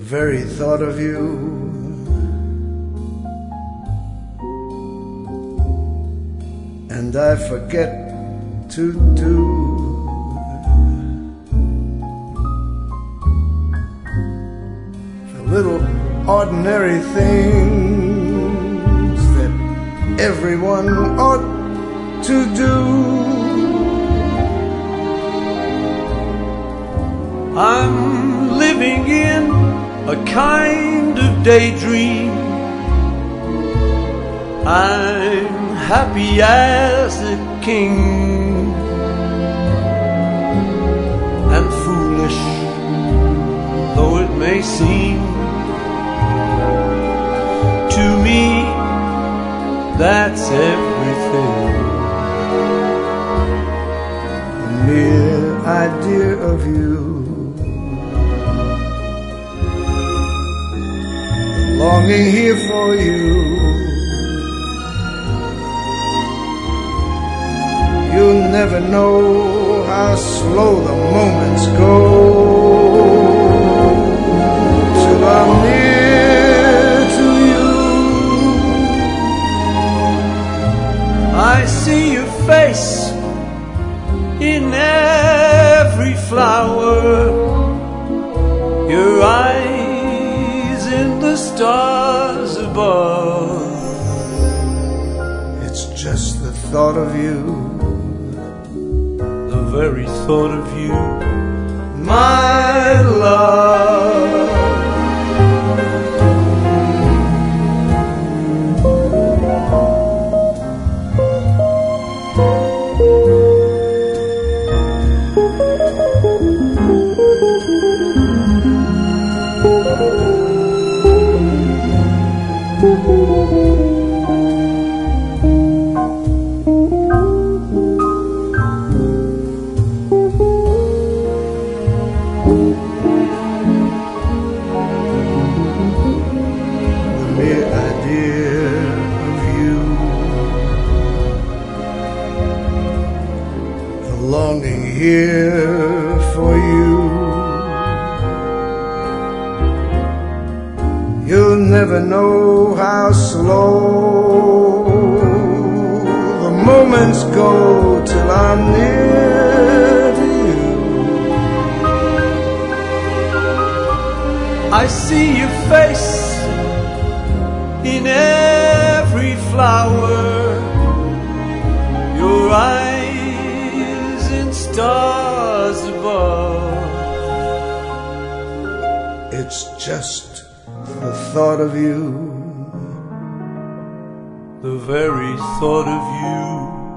very thought of you. And I forget to do the little ordinary things that everyone ought to do. I'm living in a kind of daydream. I'm happy as a king, and foolish though it may seem to me, that's everything. The mere idea of you, longing here for you. You'll never know how slow the moments go till I'm near to you. I see your face in every flower, your eyes in the stars above. It's just the thought of you, the very thought of you, my love. Longing here for you. You'll never know how slow the moments go till I'm near to you. I see your face in every flower, your eyes in stars above. It's just the thought of you, the very thought of you.